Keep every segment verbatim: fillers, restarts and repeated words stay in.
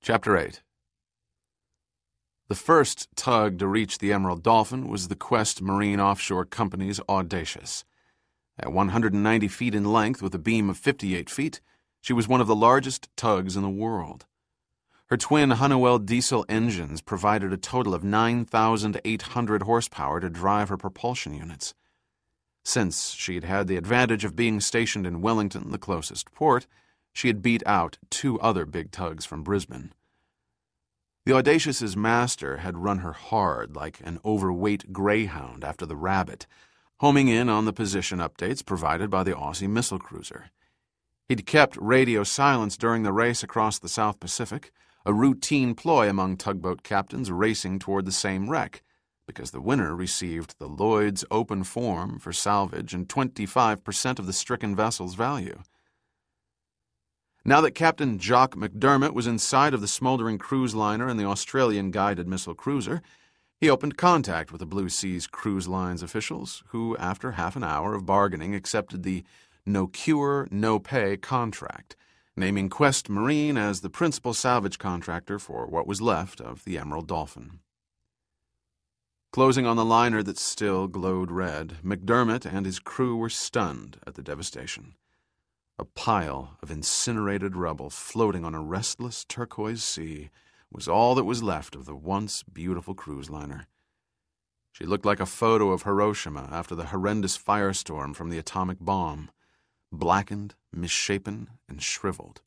Chapter eight. The first tug to reach the Emerald Dolphin was the Quest Marine Offshore Company's Audacious. At one hundred ninety feet in length with a beam of fifty-eight feet, she was one of the largest tugs in the world. Her twin Honeywell diesel engines provided a total of nine thousand eight hundred horsepower to drive her propulsion units. Since she had had the advantage of being stationed in Wellington, the closest port, she had beat out two other big tugs from Brisbane. The Audacious's master had run her hard like an overweight greyhound after the Rabbit, homing in on the position updates provided by the Aussie missile cruiser. He'd kept radio silence during the race across the South Pacific, a routine ploy among tugboat captains racing toward the same wreck, because the winner received the Lloyd's open form for salvage and twenty-five percent of the stricken vessel's value. Now that Captain Jock McDermott was inside of the smoldering cruise liner and the Australian guided missile cruiser, he opened contact with the Blue Seas Cruise Lines officials, who, after half an hour of bargaining, accepted the no-cure, no-pay contract, naming Quest Marine as the principal salvage contractor for what was left of the Emerald Dolphin. Closing on the liner that still glowed red, McDermott and his crew were stunned at the devastation. A pile of incinerated rubble floating on a restless turquoise sea was all that was left of the once beautiful cruise liner. She looked like a photo of Hiroshima after the horrendous firestorm from the atomic bomb, blackened, misshapen, and shriveled.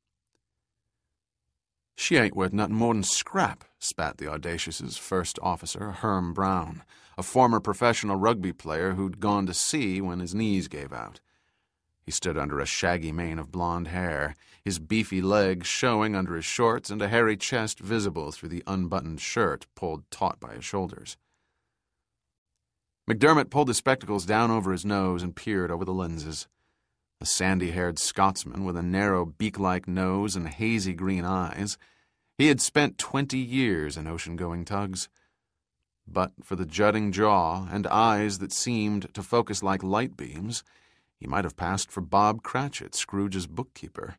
"She ain't worth nothing more than scrap," spat the Audacious's first officer, Herm Brown, a former professional rugby player who'd gone to sea when his knees gave out. He stood under a shaggy mane of blonde hair, his beefy legs showing under his shorts and a hairy chest visible through the unbuttoned shirt pulled taut by his shoulders. McDermott pulled his spectacles down over his nose and peered over the lenses. A sandy-haired Scotsman with a narrow beak-like nose and hazy green eyes, he had spent twenty years in ocean-going tugs. But for the jutting jaw and eyes that seemed to focus like light beams, he might have passed for Bob Cratchit, Scrooge's bookkeeper.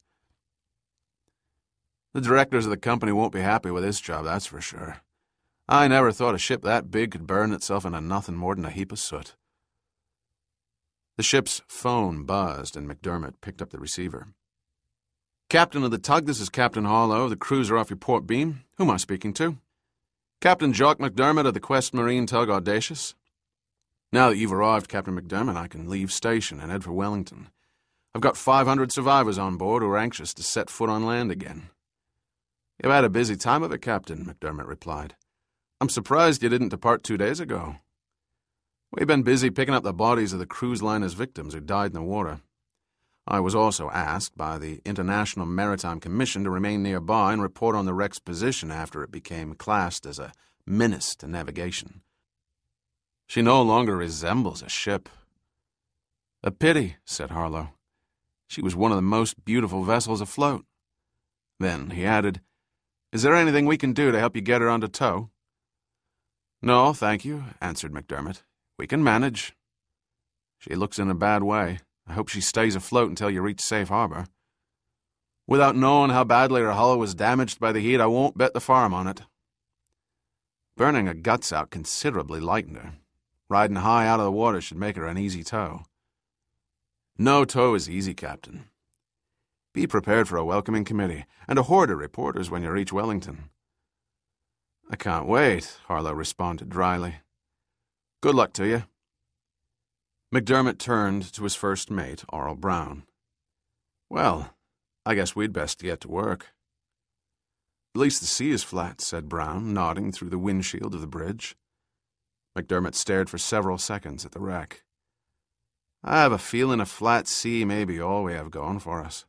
"The directors of the company won't be happy with this job, that's for sure. I never thought a ship that big could burn itself into nothing more than a heap of soot." The ship's phone buzzed, and McDermott picked up the receiver. "Captain of the tug, this is Captain Harlow, the cruiser off your port beam. Who am I speaking to?" "Captain Jock McDermott of the Quest Marine tug Audacious." "Now that you've arrived, Captain McDermott, I can leave station and head for Wellington. I've got five hundred survivors on board who are anxious to set foot on land again." "You've had a busy time of it, Captain," McDermott replied. "I'm surprised you didn't depart two days ago." "We've been busy picking up the bodies of the cruise liner's victims who died in the water. I was also asked by the International Maritime Commission to remain nearby and report on the wreck's position after it became classed as a menace to navigation. She no longer resembles a ship." "A pity," said Harlow. "She was one of the most beautiful vessels afloat." Then he added, "Is there anything we can do to help you get her under tow?" "No, thank you," answered McDermott. "We can manage." "She looks in a bad way. I hope she stays afloat until you reach safe harbor." "Without knowing how badly her hull was damaged by the heat, I won't bet the farm on it." Burning her guts out considerably lightened her. Riding high out of the water should make her an easy tow. "No tow is easy, Captain. Be prepared for a welcoming committee and a horde of reporters when you reach Wellington." "I can't wait," Harlow responded dryly. "Good luck to you." McDermott turned to his first mate, Arl Brown. "Well, I guess we'd best get to work." "At least the sea is flat," said Brown, nodding through the windshield of the bridge. McDermott stared for several seconds at the wreck. "I have a feeling a flat sea may be all we have going for us."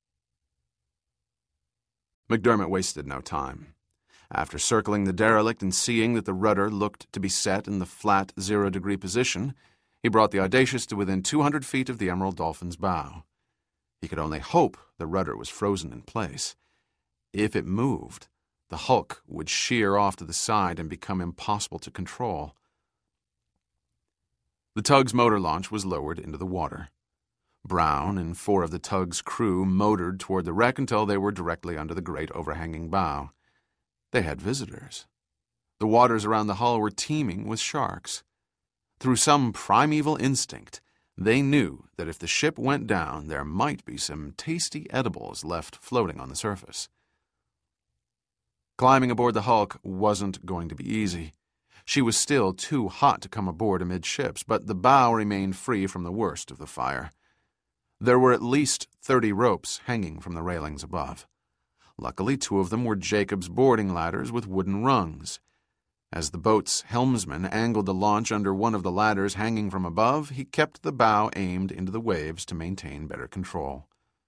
McDermott wasted no time. After circling the derelict and seeing that the rudder looked to be set in the flat zero-degree position, he brought the Audacious to within two hundred feet of the Emerald Dolphin's bow. He could only hope the rudder was frozen in place. If it moved, the hulk would sheer off to the side and become impossible to control. The tug's motor launch was lowered into the water. Brown and four of the tug's crew motored toward the wreck until they were directly under the great overhanging bow. They had visitors. The waters around the hull were teeming with sharks. Through some primeval instinct, they knew that if the ship went down, there might be some tasty edibles left floating on the surface. Climbing aboard the Hulk wasn't going to be easy. She was still too hot to come aboard amidships, but the bow remained free from the worst of the fire. There were at least thirty ropes hanging from the railings above. Luckily, two of them were Jacob's boarding ladders with wooden rungs. As the boat's helmsman angled the launch under one of the ladders hanging from above, he kept the bow aimed into the waves to maintain better control.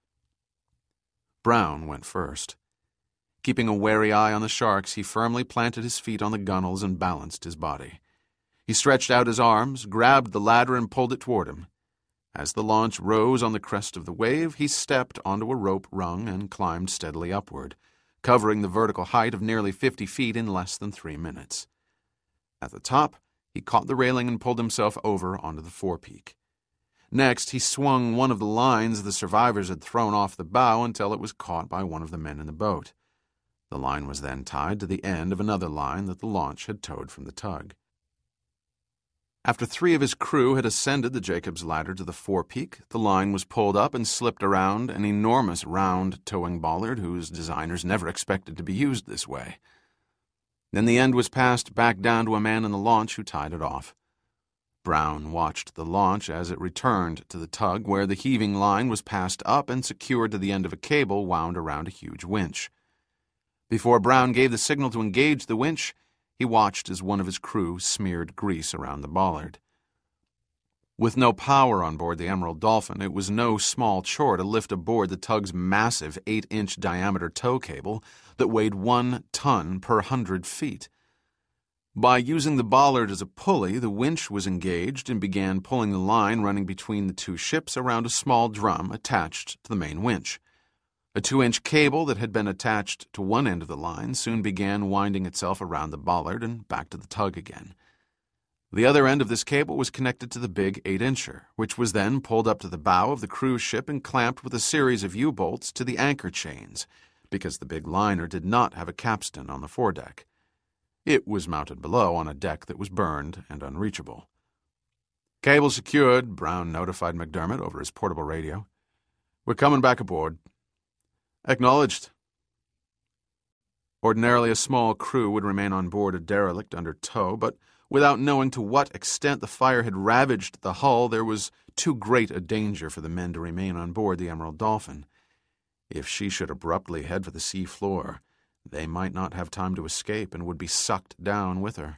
Brown went first. Keeping a wary eye on the sharks, he firmly planted his feet on the gunwales and balanced his body. He stretched out his arms, grabbed the ladder, and pulled it toward him. As the launch rose on the crest of the wave, he stepped onto a rope rung and climbed steadily upward, covering the vertical height of nearly fifty feet in less than three minutes. At the top, he caught the railing and pulled himself over onto the forepeak. Next, he swung one of the lines the survivors had thrown off the bow until it was caught by one of the men in the boat. The line was then tied to the end of another line that the launch had towed from the tug. After three of his crew had ascended the Jacob's ladder to the forepeak, the line was pulled up and slipped around an enormous round towing bollard whose designers never expected to be used this way. Then the end was passed back down to a man in the launch who tied it off. Brown watched the launch as it returned to the tug, where the heaving line was passed up and secured to the end of a cable wound around a huge winch. Before Brown gave the signal to engage the winch, he watched as one of his crew smeared grease around the bollard. With no power on board the Emerald Dolphin, it was no small chore to lift aboard the tug's massive eight-inch diameter tow cable that weighed one ton per hundred feet. By using the bollard as a pulley, the winch was engaged and began pulling the line running between the two ships around a small drum attached to the main winch. A two-inch cable that had been attached to one end of the line soon began winding itself around the bollard and back to the tug again. The other end of this cable was connected to the big eight-incher, which was then pulled up to the bow of the cruise ship and clamped with a series of U-bolts to the anchor chains, because the big liner did not have a capstan on the foredeck. It was mounted below on a deck that was burned and unreachable. Cable secured, Brown notified McDermott over his portable radio. "We're coming back aboard." "Acknowledged." Ordinarily, a small crew would remain on board a derelict under tow, but without knowing to what extent the fire had ravaged the hull, there was too great a danger for the men to remain on board the Emerald Dolphin. If she should abruptly head for the sea floor, they might not have time to escape and would be sucked down with her.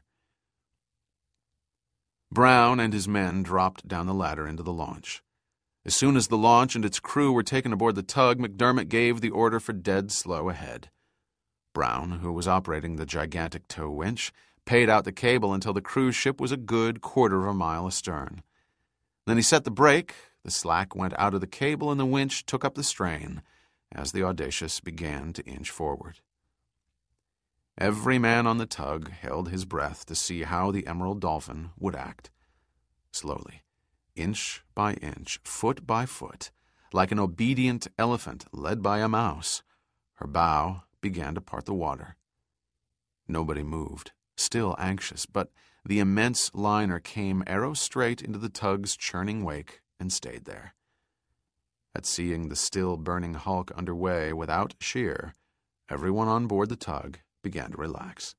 Brown and his men dropped down the ladder into the launch. As soon as the launch and its crew were taken aboard the tug, McDermott gave the order for dead slow ahead. Brown, who was operating the gigantic tow winch, paid out the cable until the cruise ship was a good quarter of a mile astern. Then he set the brake, the slack went out of the cable, and the winch took up the strain as the Audacious began to inch forward. Every man on the tug held his breath to see how the Emerald Dolphin would act. Slowly, inch by inch, foot by foot, like an obedient elephant led by a mouse, her bow began to part the water. Nobody moved, still anxious, but the immense liner came arrow-straight into the tug's churning wake and stayed there. At seeing the still-burning hulk underway without sheer, everyone on board the tug began to relax.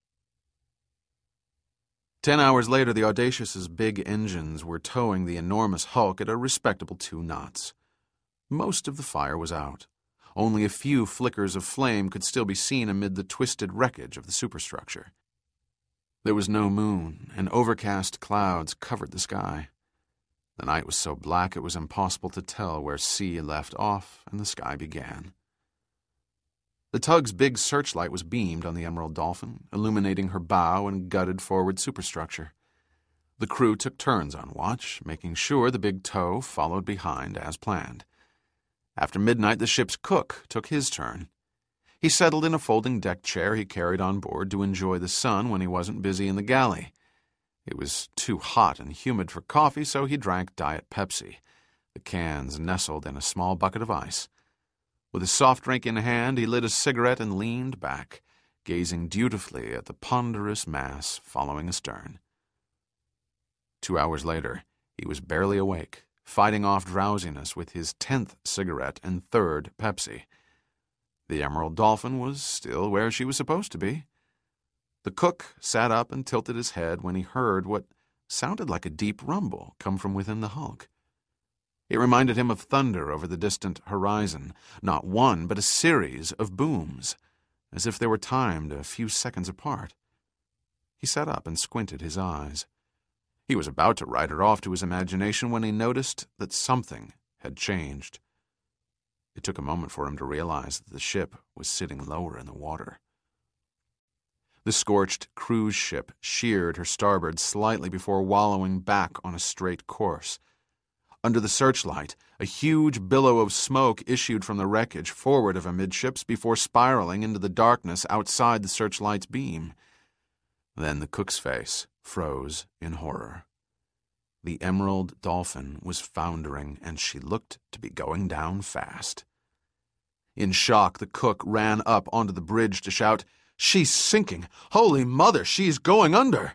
Ten hours later, the Audacious's big engines were towing the enormous hulk at a respectable two knots. Most of the fire was out. Only a few flickers of flame could still be seen amid the twisted wreckage of the superstructure. There was no moon, and overcast clouds covered the sky. The night was so black it was impossible to tell where sea left off and the sky began. The tug's big searchlight was beamed on the Emerald Dolphin, illuminating her bow and gutted forward superstructure. The crew took turns on watch, making sure the big tow followed behind as planned. After midnight, the ship's cook took his turn. He settled in a folding deck chair he carried on board to enjoy the sun when he wasn't busy in the galley. It was too hot and humid for coffee, so he drank Diet Pepsi, the cans nestled in a small bucket of ice. With his soft drink in hand, he lit a cigarette and leaned back, gazing dutifully at the ponderous mass following astern. Two hours later, he was barely awake, fighting off drowsiness with his tenth cigarette and third Pepsi. The Emerald Dolphin was still where she was supposed to be. The cook sat up and tilted his head when he heard what sounded like a deep rumble come from within the hulk. It reminded him of thunder over the distant horizon, not one, but a series of booms, as if they were timed a few seconds apart. He sat up and squinted his eyes. He was about to write it off to his imagination when he noticed that something had changed. It took a moment for him to realize that the ship was sitting lower in the water. The scorched cruise ship sheered her starboard slightly before wallowing back on a straight course. Under the searchlight, a huge billow of smoke issued from the wreckage forward of amidships before spiraling into the darkness outside the searchlight's beam. Then the cook's face froze in horror. The Emerald Dolphin was foundering, and she looked to be going down fast. In shock, the cook ran up onto the bridge to shout, "She's sinking! Holy Mother, she's going under!"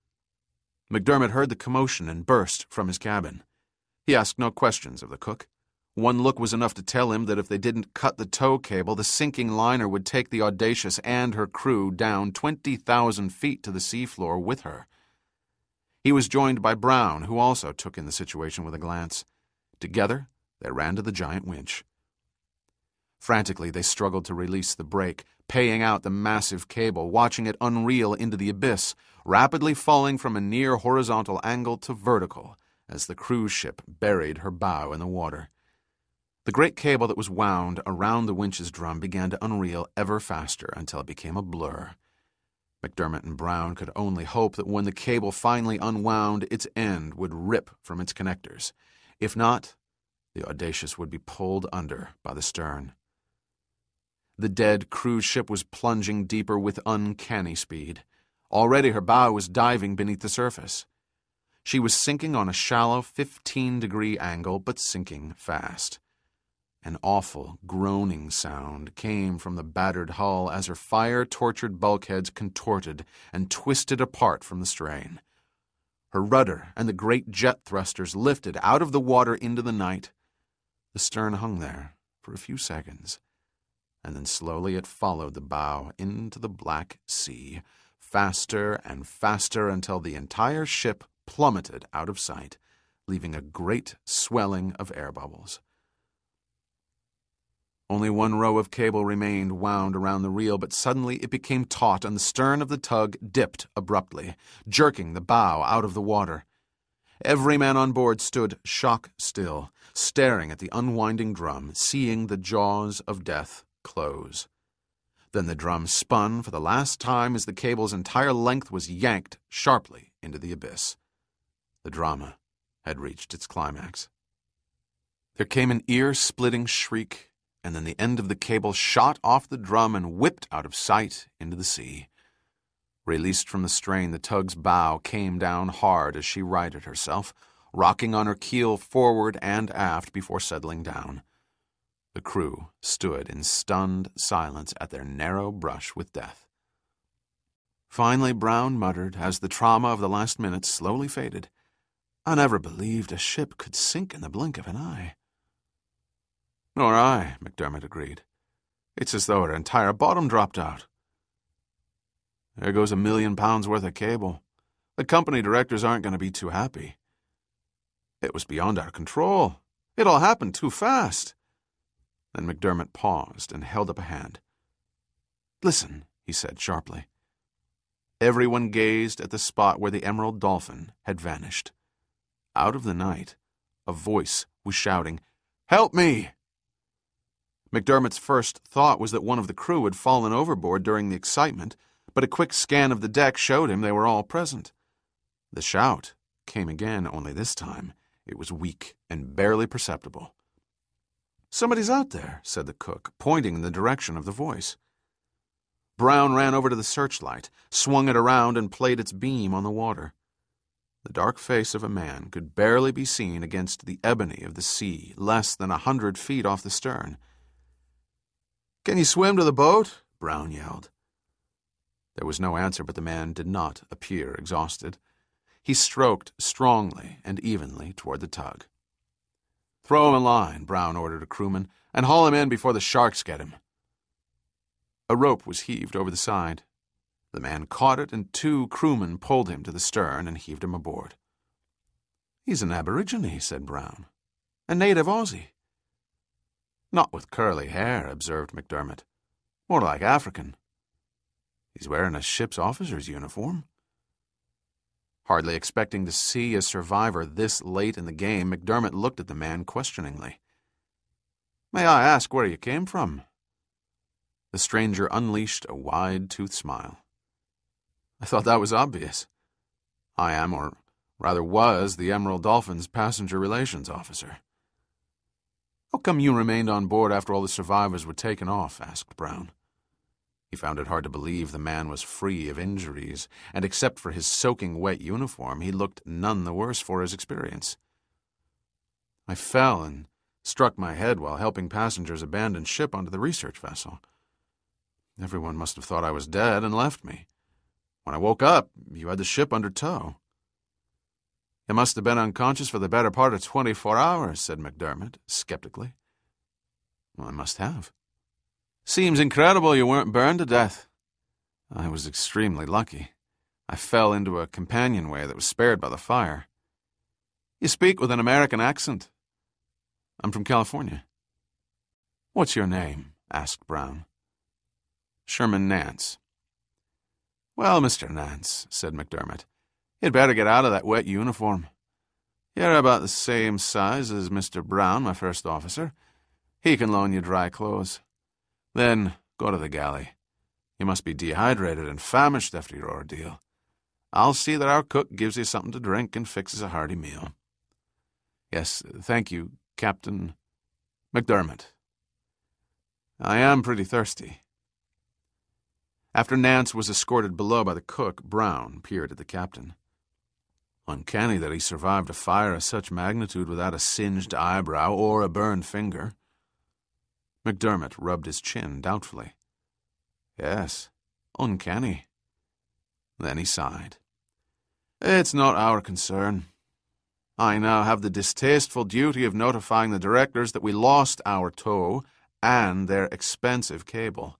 McDermott heard the commotion and burst from his cabin. He asked no questions of the cook. One look was enough to tell him that if they didn't cut the tow cable, the sinking liner would take the Audacious and her crew down twenty thousand feet to the seafloor with her. He was joined by Brown, who also took in the situation with a glance. Together, they ran to the giant winch. Frantically, they struggled to release the brake, paying out the massive cable, watching it unreel into the abyss, rapidly falling from a near horizontal angle to vertical as the cruise ship buried her bow in the water. The great cable that was wound around the winch's drum began to unreel ever faster until it became a blur. McDermott and Brown could only hope that when the cable finally unwound, its end would rip from its connectors. If not, the Audacious would be pulled under by the stern. The dead cruise ship was plunging deeper with uncanny speed. Already her bow was diving beneath the surface. She was sinking on a shallow fifteen-degree angle, but sinking fast. An awful groaning sound came from the battered hull as her fire-tortured bulkheads contorted and twisted apart from the strain. Her rudder and the great jet thrusters lifted out of the water into the night. The stern hung there for a few seconds, and then slowly it followed the bow into the black sea, faster and faster until the entire ship plummeted out of sight, leaving a great swelling of air bubbles. Only one row of cable remained wound around the reel, but suddenly it became taut and the stern of the tug dipped abruptly, jerking the bow out of the water. Every man on board stood shock-still, staring at the unwinding drum, seeing the jaws of death close. Then the drum spun for the last time as the cable's entire length was yanked sharply into the abyss. The drama had reached its climax. There came an ear-splitting shriek, and then the end of the cable shot off the drum and whipped out of sight into the sea. Released from the strain, the tug's bow came down hard as she righted herself, rocking on her keel forward and aft before settling down. The crew stood in stunned silence at their narrow brush with death. Finally, Brown muttered, as the trauma of the last minutes slowly faded, "I never believed a ship could sink in the blink of an eye." "Nor I," McDermott agreed. "It's as though her entire bottom dropped out." "There goes a million pounds worth of cable. The company directors aren't going to be too happy." "It was beyond our control. It all happened too fast." Then McDermott paused and held up a hand. "Listen," he said sharply. Everyone gazed at the spot where the Emerald Dolphin had vanished. Out of the night, a voice was shouting, "Help me!" McDermott's first thought was that one of the crew had fallen overboard during the excitement, but a quick scan of the deck showed him they were all present. The shout came again, only this time it was weak and barely perceptible. "Somebody's out there," said the cook, pointing in the direction of the voice. Brown ran over to the searchlight, swung it around, and played its beam on the water. The dark face of a man could barely be seen against the ebony of the sea, less than a hundred feet off the stern. "Can you swim to the boat?" Brown yelled. There was no answer, but the man did not appear exhausted. He stroked strongly and evenly toward the tug. "Throw him a line," Brown ordered a crewman, "and haul him in before the sharks get him." A rope was heaved over the side. The man caught it, and two crewmen pulled him to the stern and heaved him aboard. "He's an aborigine," said Brown. "A native Aussie." "Not with curly hair," observed McDermott. "More like African. He's wearing a ship's officer's uniform." Hardly expecting to see a survivor this late in the game, McDermott looked at the man questioningly. "May I ask where you came from?" The stranger unleashed a wide-toothed smile. "I thought that was obvious. I am, or rather was, the Emerald Dolphin's passenger relations officer." "How come you remained on board after all the survivors were taken off?" asked Brown. He found it hard to believe the man was free of injuries, and except for his soaking wet uniform, he looked none the worse for his experience. "I fell and struck my head while helping passengers abandon ship onto the research vessel. Everyone must have thought I was dead and left me. When I woke up, you had the ship under tow." "You must have been unconscious for the better part of twenty-four hours, said McDermott, skeptically. "Well, I must have." "Seems incredible you weren't burned to death." "I was extremely lucky. I fell into a companionway that was spared by the fire." "You speak with an American accent." "I'm from California." "What's your name?" asked Brown. "Sherman Nance." "Well, Mister Nance," said McDermott, "you'd better get out of that wet uniform. You're about the same size as Mister Brown, my first officer. He can loan you dry clothes. Then go to the galley. You must be dehydrated and famished after your ordeal. I'll see that our cook gives you something to drink and fixes a hearty meal." "Yes, thank you, Captain McDermott. I am pretty thirsty." After Nance was escorted below by the cook, Brown peered at the captain. "Uncanny that he survived a fire of such magnitude without a singed eyebrow or a burned finger." McDermott rubbed his chin doubtfully. "Yes, uncanny." Then he sighed. "It's not our concern. I now have the distasteful duty of notifying the directors that we lost our tow and their expensive cable."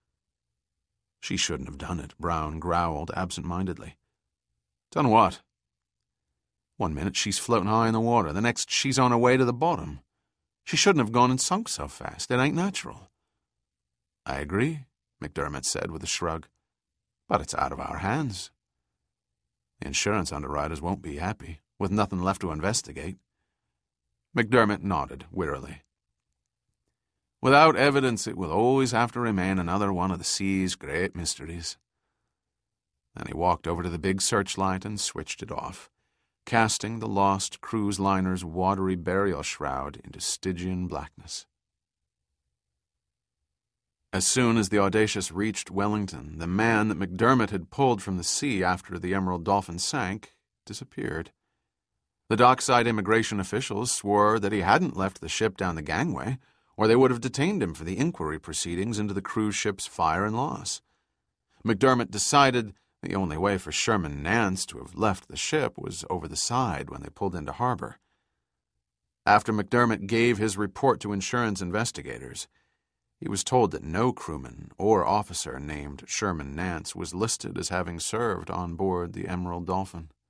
"She shouldn't have done it," Brown growled absent-mindedly. "Done what?" "One minute she's floating high in the water, the next she's on her way to the bottom. She shouldn't have gone and sunk so fast. It ain't natural." "I agree," McDermott said with a shrug. "But it's out of our hands. The insurance underwriters won't be happy, with nothing left to investigate." McDermott nodded wearily. "Without evidence, it will always have to remain another one of the sea's great mysteries." Then he walked over to the big searchlight and switched it off, casting the lost cruise liner's watery burial shroud into Stygian blackness. As soon as the Audacious reached Wellington, the man that McDermott had pulled from the sea after the Emerald Dolphin sank disappeared. The dockside immigration officials swore that he hadn't left the ship down the gangway, or they would have detained him for the inquiry proceedings into the cruise ship's fire and loss. McDermott decided the only way for Sherman Nance to have left the ship was over the side when they pulled into harbor. After McDermott gave his report to insurance investigators, he was told that no crewman or officer named Sherman Nance was listed as having served on board the Emerald Dolphin.